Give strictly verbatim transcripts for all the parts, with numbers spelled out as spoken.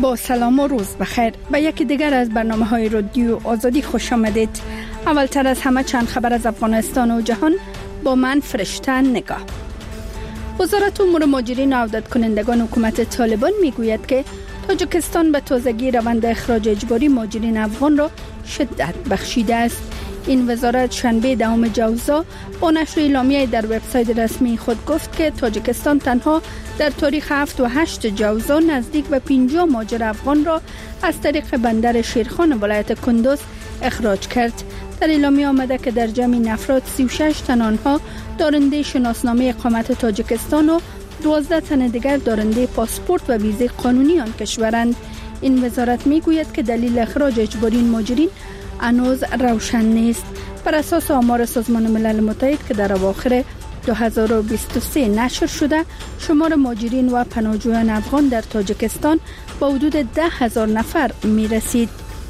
با سلام و روز بخیر به یکی دیگر از برنامه های رادیو آزادی خوش آمدید. اولتر از همه چند خبر از افغانستان و جهان با من فرشته نگاه. وزارت امور مهاجرین و عودت کنندگان حکومت طالبان میگوید که تاجیکستان به تازگی روند اخراج اجباری مهاجرین افغان را شدت بخشیده است. این وزارت شنبه دهم جوزا با نشر اعلامیه در وبسایت رسمی خود گفت که تاجیکستان تنها در تاریخ هفت و هشت جوزا نزدیک به پنجاه مهاجر افغان را از طریق بندر شیرخان ولایت کندوز اخراج کرد. در اعلامیه آمده که در جمع این افراد سی و شش تن آنها دارنده شناسنامه اقامت تاجیکستان و دوازده تن دیگر دارنده پاسپورت و ویزه قانونی آن کشورند. این وزارت میگوید که دلیل اخراج اجباری این مهاجرین هنوز روشن نیست. بر اساس آمار سازمان ملل متحد که در اواخر دو هزار و بیست و سه نشر شده، شمار مهاجرین و پناهجویان افغان در تاجیکستان با حدود ده هزار نفر می رسید.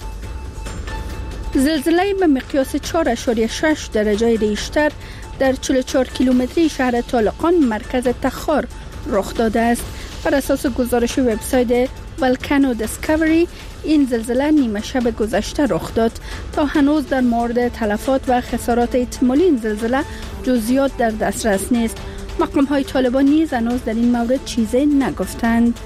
زلزله به مقیاس چهار اشاریه شش درجه ریشتر در چهل و چهار کیلومتری شهر طالقان مرکز تخار رخ داده است. بر اساس گزارش وبسایت ولکانو دیسکاوری، این زلزله نیمه شب گذشته رخ داد. تا هنوز در مورد تلفات و خسارات احتمالی این زلزله جزئیات در دسترس نیست. مقام های طالبان نیز هنوز در این مورد چیزی نگفتند.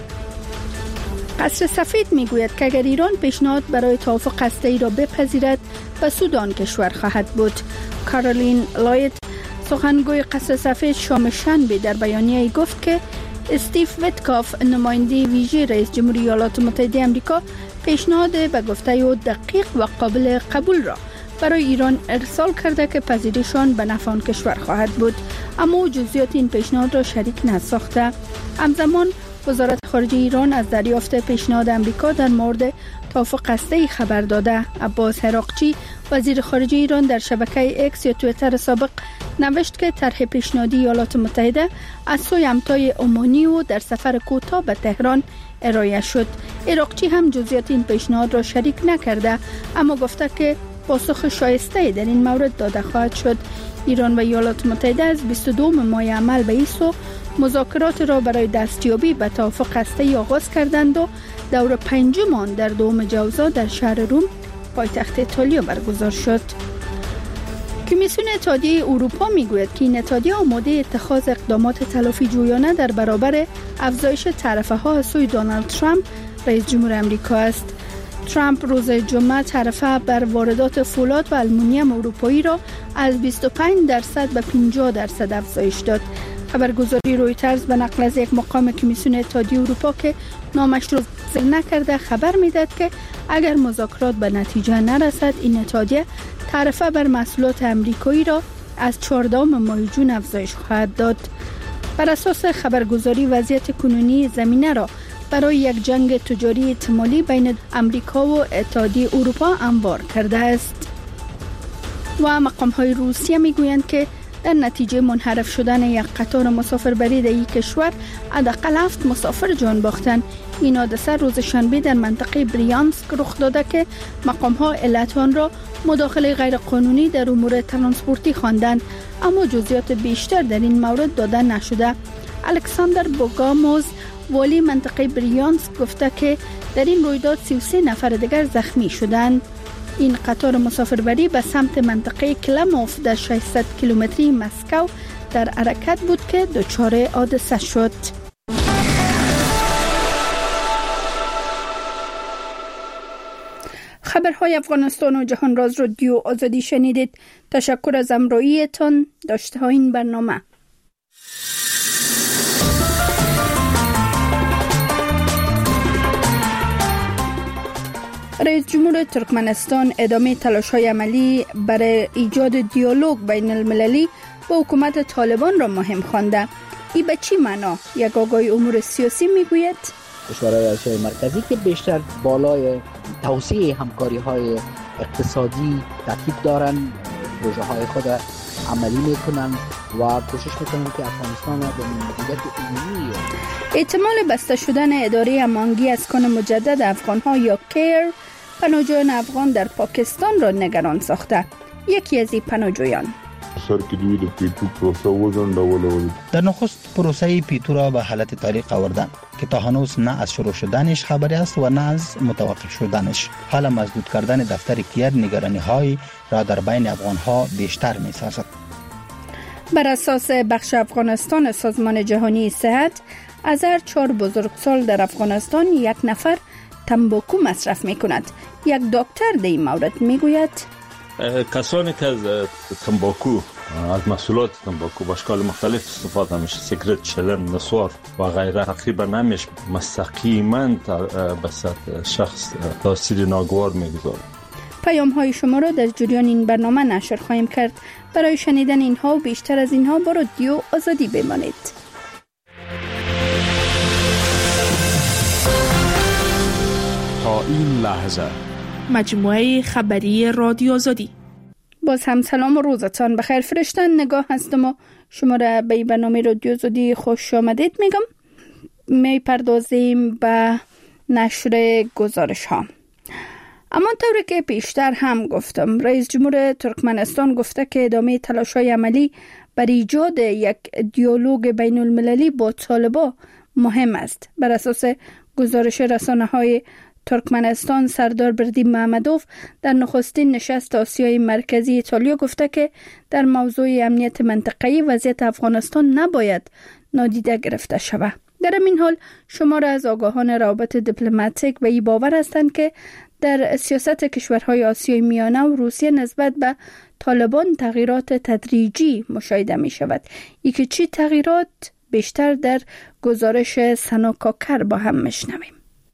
قصر سفید میگوید که اگر ایران پیشنهاد برای توافق هسته‌ای را بپذیرد به سود آن کشور خواهد بود. کارولین لایت، سخنگوی قصر سفید، شام شنبه در بیانیه‌ای گفت که استیو ویتکاف، نماینده ویژه رئیس جمهوری ایالات متحده آمریکا، پیشنهاد به گفته او دقیق و قابل قبول را برای ایران ارسال کرده که پذیرشان به نفع آن کشور خواهد بود، اما جزئیات این پیشنهاد را شریک نساخته. همزمان وزارت خارجه ایران از دریافت پیشنهاد آمریکا در مورد توافق هسته‌ای خبر داده. عباس عراقچی، وزیر خارجه ایران، در شبکه اکس یا توییتر سابق نوشت که طرح پیشنهادی ایالات متحده از سوی همتای عمانی و در سفر کوتاه به تهران ارائه شد. عراقچی هم جزئیات این پیشنهاد را شریک نکرده، اما گفته که پاسخ شایسته در این مورد داده خواهد شد. ایران و ایالات متحده از بیست و دو ماه عمل به این سو مذاکرات را برای دستیابی به توافق هسته‌ای آغاز کردند و دور پنجم آن در دوم جوزا در شهر روم، پایتخت ایتالیا، برگزار شد. کمیسیون اتحادیه اروپا میگوید که این اتحادیه آماده اتخاذ اقدامات تلافی جویانه در برابر افزایش تعرفه ها از سوی دونالد ترامپ، رئیس جمهور آمریکا است. ترامپ روز جمعه تعرفه بر واردات فولاد و آلومینیوم اروپایی را از بیست و پنج درصد به پنجاه درصد افزایش داد. خبرگزاری رویترز به نقل از یک مقام کمیسیون اتحادیه اروپا که نامش را ذکر نکرده خبر میداد که اگر مذاکرات به نتیجه نرسد، این اتحادیه تعرفه بر محصولات امریکایی را از چهاردهم ماه جون افزایش خواهد داد. بر اساس خبرگزاری وضعیت کنونی زمینه را برای یک جنگ تجاری احتمالی بین امریکا و اتحادیه اروپا هموار کرده است. و مقام‌های روسیه میگویند که در نتیجه منحرف شدن یک قطار مسافربری در این کشور حداقل هفت مسافر جان باختند. این حادثه روز شنبه در منطقه بریانسک رخ داده که مقام‌ها علت آن را مداخله غیرقانونی در امور ترانسپورتی خواندند، اما جزئیات بیشتر در این مورد داده نشده. الکساندر بوگاموز، والی منطقه بریانسک، گفته که در این رویداد سی و سه نفر دیگر زخمی شدند. این قطار مسافربری به سمت منطقه کلموف در ششصد کیلومتری مسکو در حرکت بود که دچار حادثه شد. خبرهای افغانستان و جهان راز رادیو آزادی شنیدید. تشکر از همراهیتان. داشته های این برنامه. رئیس جمهور ترکمنستان ادامه تلاش‌های عملی برای ایجاد دیالوگ بین المللی با حکومت طالبان را مهم خوانده. این به چی معنا؟ یک آگاهی امور سیاسی میگوید کشورهای آسیای مرکزی که بیشتر بالای توسعه همکاری‌های اقتصادی تاکید دارن، پروژه‌های خود عملی میکنن و کوشش میکنن که افغانستان را به مدیریت عمومی احتمال بسته شدن اداره امانگی اسکان مجدد افغان‌ها یا کیر پناهجویان افغان در پاکستان را نگران ساخته. یکی از این پناهجویان: سر کې دوی د پیټو پروسه وزندول. در نخست پروسه پیتو را به حالت تاریخ آوردن که تا هنوز نه از شروع شدنش خبری است و نه از متوقف شدنش. حالا مسدود کردن دفتر کیاد نگرانی های را در بین افغان ها بیشتر می سازد. بر اساس بخش افغانستان سازمان جهانی صحت، از هر چهار بزرگسال در افغانستان یک نفر تنباکو مصرف می کند. یک دکتر در این مورد می گوید کسانی که از تنباکو، از محصولات تنباکو به اشکال مختلف استفاده میشه، سیگرت، چلم، نسوار و غیره، تقریبا نمیشه مستقیما به سطح شخص تاثیر ناگوار میگذاره. پیام های شما را در جریان این برنامه نشر خواهیم کرد. برای شنیدن اینها و بیشتر از اینها با رادیو آزادی بمانید. تا این لحظه مجموعه خبری رادیو آزادی. باز هم سلام و روزتان بخیر. فرشتن نگاه هستم و شما را به برنامه رادیو آزادی خوش آمدید میگم. می پردازیم به نشر گزارش ها. اما طوری که پیشتر هم گفتم، رئیس جمهور ترکمنستان گفته که ادامه تلاش‌های عملی بر ایجاد یک دیالوگ بین المللی با طالبان مهم است. بر اساس گزارش رسانه‌های ترکمنستان، سردار بردی محمدوف در نخستین نشست آسیای مرکزی ایتالیا گفته که در موضوع امنیت منطقه‌ای وضعیت افغانستان نباید نادیده گرفته شود. در این حال شمار از آگاهان روابط دیپلماتیک به این باور هستند که در سیاست کشورهای آسیای میانه و روسیه نسبت به طالبان تغییرات تدریجی مشاهده می شود. یکی چی تغییرات؟ بیشتر در گزارش سنا کاکر با هم میشنویم.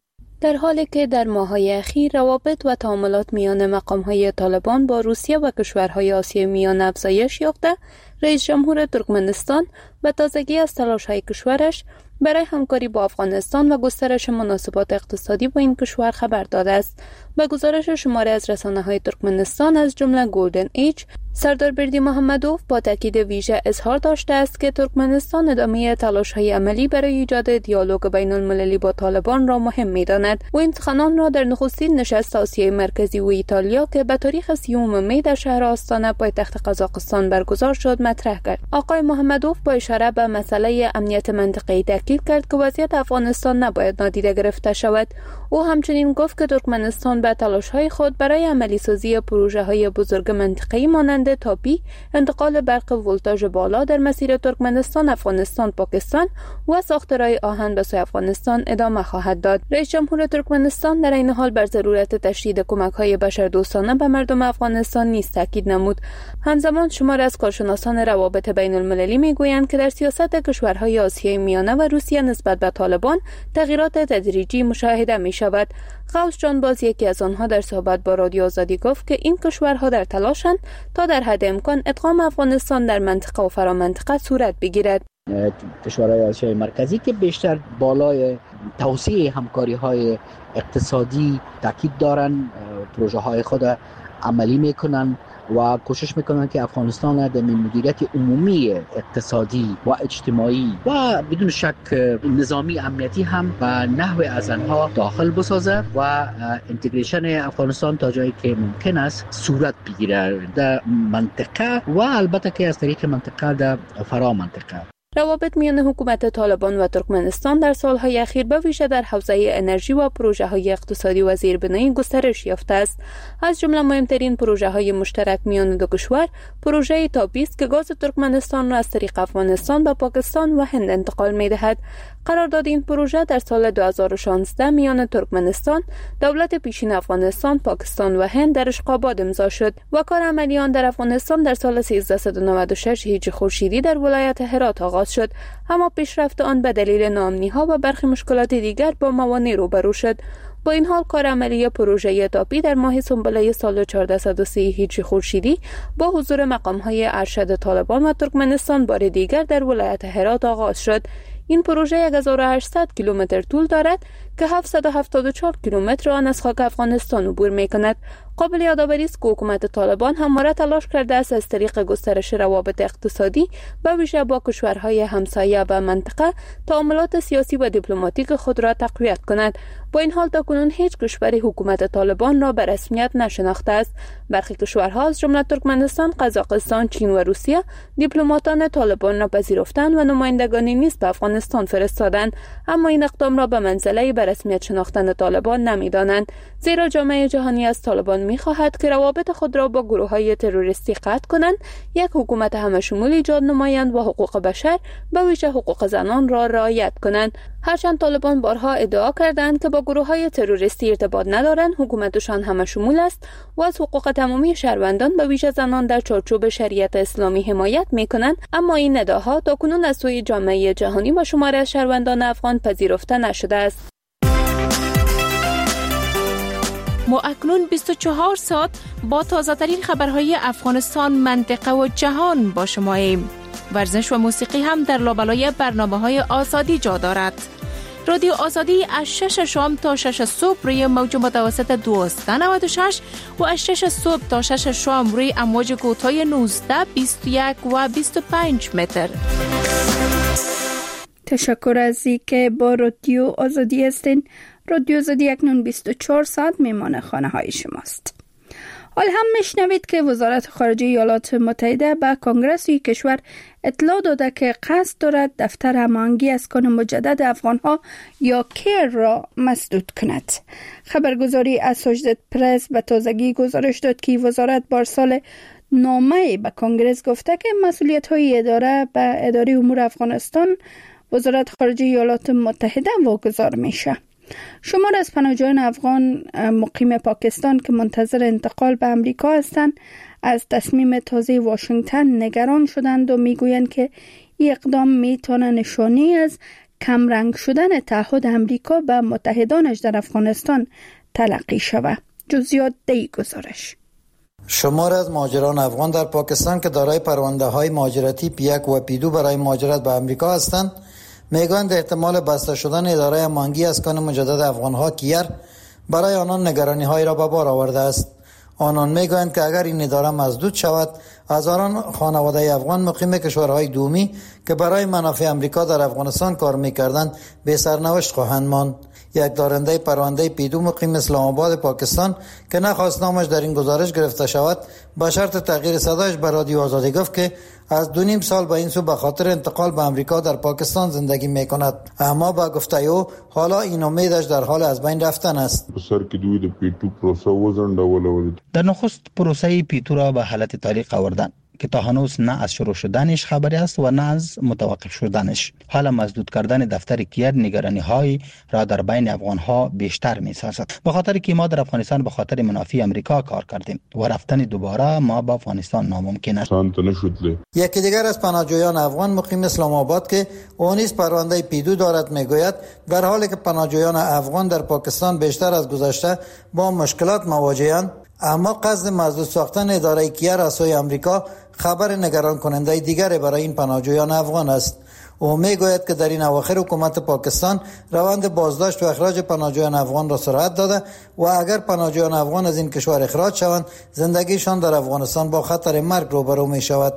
در حالی که در ماه‌های اخیر روابط و تعاملات میان مقام‌های طالبان با روسیه و کشورهای آسیای میانه افزایش یافته، رئیس جمهور ترکمنستان به تازگی از تلاش‌های کشورش برای همکاری با افغانستان و گسترش مناسبات اقتصادی با این کشور خبر داده است. به گزارش شماره از رسانه‌های ترکمنستان از جمله گلدن ایج، سردار بردی محمدوف با تاکید ویژه اظهار داشته است که ترکمنستان ادامه تلاش‌های عملی برای ایجاد دیالوگ بین المللی با طالبان را مهم می‌داند. و این سخنان را در نخستین نشست آسیای مرکزی و ایتالیا که به تاریخ سیوم می در شهر آستانه پایتخت قزاقستان برگزار شد مطرح کرد. آقای محمدوف با اشاره به مسئله امنیت منطقه‌ای تاکید کرد که وضعیت افغانستان نباید نادیده گرفته شود. او همچنین گفت که ترکمنستان به تلاش‌های خود برای عملی سازی پروژه‌های بزرگ منطقه‌ای مانند تاپی، انتقال برق ولتاژ بالا در مسیر ترکمنستان، افغانستان، پاکستان و ساخت راه آهن به سوی افغانستان ادامه خواهد داد. رئیس جمهور ترکمنستان در این حال بر ضرورت تشدید کمک‌های بشردوستانه به مردم افغانستان نیز تاکید نمود. همزمان شمار از کارشناسان روابط بین المللی میگویند که در سیاست کشورهای آسیای میانه و روسیه نسبت به طالبان تغییرات تدریجی مشاهده می شود. غوث جان باز یکی از آنها در صحبت با رادیو آزادی گفت که این کشورها در تلاشند تا در حد امکان ادغام افغانستان در منطقه و فرامنطقه صورت بگیرد. کشورهای آسیای مرکزی که بیشتر بالای توسعه همکاری‌های اقتصادی تاکید دارن، پروژه های خود عملی میکنن و کوشش میکنن که افغانستان در مدیریت عمومی اقتصادی و اجتماعی و بدون شک نظامی امنیتی هم به نحو از آنها داخل بسازه و انتگریشن افغانستان تا جایی که ممکن است صورت بگیره در منطقه و البته که از طریق منطقه در فرا منطقه. روابط میان حکومت طالبان و ترکمنستان در سالهای اخیر به ویژه در حوزه انرژی و پروژه‌های اقتصادی و زیربنایی گسترش یافته است. از جمله مهمترین پروژه‌های مشترک میان دو کشور پروژه تاپی است که گاز ترکمنستان را از طریق افغانستان به پاکستان و هند انتقال می‌دهد. قرارداد این پروژه در سال دو هزار و شانزده میان ترکمنستان، دولت پیشین افغانستان، پاکستان و هند در اشقاباد امضا شد و کار عملی آن در افغانستان در سال سیزده نود و شش هجری خورشیدی در ولایت هرات آغاز شد. اما پیشرفت آن به دلیل ناامنی‌ها و برخی مشکلات دیگر با موانع روبرو شد. با این حال کار عملی پروژه تاپی در ماه سنبله سال چهارصد و سی هجری خورشیدی با حضور مقام‌های ارشد طالبان و ترکمنستان بار دیگر در ولایت هرات آغاز شد. این پروژه هزار و هشتصد کیلومتر طول دارد که هفتصد و هفتاد و چهار کیلومتر آن از خاک افغانستان عبور می‌کند. قابل یادآوری است که حکومت طالبان همواره تلاش کرده است از طریق گسترش روابط اقتصادی به ویژه با کشورهای همسایه و منطقه تعاملات سیاسی و دیپلماتیک خود را تقویت کند. با این حال تاکنون هیچ کشوری حکومت طالبان را به رسمیت نشناخته است. برخی کشورها از جمله ترکمنستان، قزاقستان، چین و روسیه دیپلماتان طالبان را پذیرفتند و نمایندگانی نیز به افغانستان فرستادند، اما این اقدام را به منزله به رسمیت شناختن طالبان نمی‌دانند، زیرا جامعه جهانی از طالبان می‌خواهد که روابط خود را با گروه‌های تروریستی قطع کنند، یک حکومت همه‌شمول ایجاد نمایند و حقوق بشر به ویژه حقوق زنان را رعایت کنند. هرچند طالبان بارها ادعا کردند که با گروه‌های تروریستی ارتباط ندارند، حکومتشان همه‌شمول است و از حقوق تمامی شهروندان به ویژه زنان در چارچوب شریعت اسلامی حمایت می‌کنند، اما این ادعاها تاکنون از سوی جامعه جهانی و شماری از شهروندان افغان پذیرفته نشده است. ما اکنون بیست و چهار ساعت با تازه‌ترین خبرهای افغانستان، منطقه و جهان با شماییم. ورزش و موسیقی هم در لابلای برنامه‌های آزادی جا دارد. رادیو آزادی از شش شام تا شش صبح روی موج متوسط دویست و نود و شش و از شش صبح تا شش شام روی امواج کوتاه نوزده، بیست و یک و بیست و پنج متر. تشکر از اینکه با رادیو آزادی هستین. رادیو آزادی اکنون بیست و چهار ساعت میمان خانه های شماست. حال هم میشنوید که وزارت خارجه ایالات متحده به کنگره کشور اطلاع داده که قصد دارد دفتر هماهنگی اسکان مجدد افغانها یا کیر را مسدود کند. خبرگزاری اسوشییتد پرس به تازگی گزارش داد که وزارت پارسال نامه به کنگره گفته که مسئولیت‌های اداره به اداره امور افغانستان وزارت خارجه ایالات متحده واگذار میشه. شمار از پناهجویان افغان مقیم پاکستان که منتظر انتقال به امریکا هستند از تصمیم تازه واشنگتن نگران شدند و میگویند که این اقدام میتونه نشانی از کمرنگ شدن تعهد امریکا به متحدانش در افغانستان تلقی شود. جزئیات دی گزارش. شمار از مهاجران افغان در پاکستان که دارای پرونده های مهاجرتی پی یک و پی دو برای مهاجرت به امریکا هستند میگویند احتمال بسته شدن اداره هماهنگی اسکان مجدد افغانها کیر برای آنان نگرانی های را به بار آورده است. آنان میگویند که اگر این اداره مسدود شود، هزاران خانواده افغان مقیم کشورهای دومی که برای منافع امریکا در افغانستان کار میکردند به سرنوشت خواهند ماند. یک دارنده پرونده پی دو مقیم اسلام آباد پاکستان که نخواست نامش در این گزارش گرفته شود با شرط تغییر صدایش به رادیو آزادی گفت که از دو نیم سال به این سو به خاطر انتقال به امریکا در پاکستان زندگی می کند، اما با گفته او حالا این امیدش در حال از بین رفتن است. در نخست پروسه پی دو را به حالت تعلیق آوردند که تا هنوز نه از شروع شدنش خبری است و نه از متوقف شدنش. حالا مسدود کردن دفتر کیر نگرانی های را در بین افغان ها بیشتر می سازد، به خاطر که ما در افغانستان به خاطر منافع امریکا کار کردیم و رفتن دوباره ما به افغانستان ناممکن است. یکی دیگر از پناهجویان افغان مقیم اسلام آباد که او نیز پرونده پی دو دارد میگوید در حالی که پناهجویان افغان در پاکستان بیشتر از گذشته با مشکلات مواجهند، اما قصد مسدود ساختن اداره کیر از سوی امریکا خبر نگران کننده دیگری برای این پناهجویان افغان است. او میگوید که در این اواخر حکومت پاکستان روند بازداشت و اخراج پناهجویان افغان را سرعت داده و اگر پناهجویان افغان از این کشور اخراج شوند، زندگیشان در افغانستان با خطر مرگ روبرو می شود.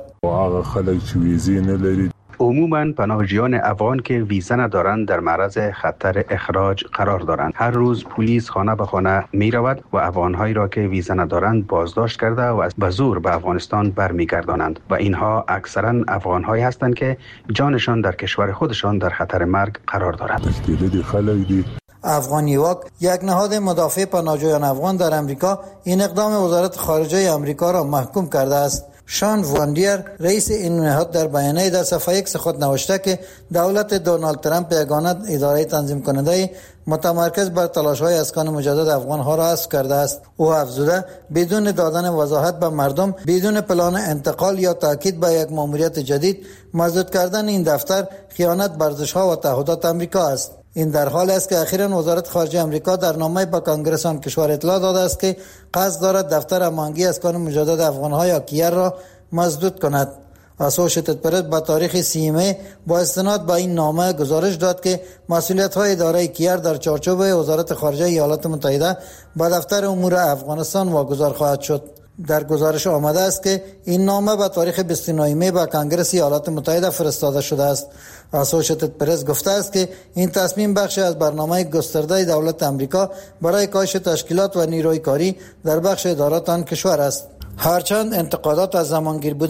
عموماً پناهجویان افغان که ویزا ندارند در معرض خطر اخراج قرار دارند. هر روز پلیس خانه به خانه می رود و افغانهایی را که ویزا ندارند بازداشت کرده و به زور به افغانستان برمیگردانند و اینها اکثراً افغانهایی هستند که جانشان در کشور خودشان در خطر مرگ قرار دارد. افغان یواک، یک نهاد مدافع پناهجویان افغان در امریکا، این اقدام وزارت خارجه امریکا را محکوم کرده است. شان واندیر رئیس این نهاد در بیانیه در صفحه ایکس خود نوشته که دولت دونالد ترامپ یگانه اداره تنظیم کننده متمرکز بر تلاش‌های اسکان مجدد افغان‌ها را حذف کرده است. او افزوده بدون دادن وضاحت به مردم، بدون پلان انتقال یا تاکید به یک ماموریت جدید، مسدود کردن این دفتر خیانت بر ارزش‌ها و تعهدات آمریکا است. این در حالی است که اخیراً وزارت خارجه آمریکا در نامه به کنگره آن کشور اطلاع داده است که قصد دارد دفتر هماهنگی اسکان مجدد افغان‌ها یا کیر را مسدود کند. اسوشیتد پرس با تاریخ سی می با استناد به این نامه گزارش داد که مسئولیت‌های اداره کیار در چارچوب وزارت خارجه ایالات متحده به دفتر امور افغانستان واگذار خواهد شد. در گزارش آمده است که این نامه به تاریخ بیست و نه می به کنگره ایالات متحده فرستاده شده است. اسوشیتد پرس گفته است که این تصمیم بخشی از برنامه گسترده دولت آمریکا برای کاهش تشکیلات و نیروی کاری در بخش ادارات آن کشور است. هرچند انتقادات از زمانگیر بودن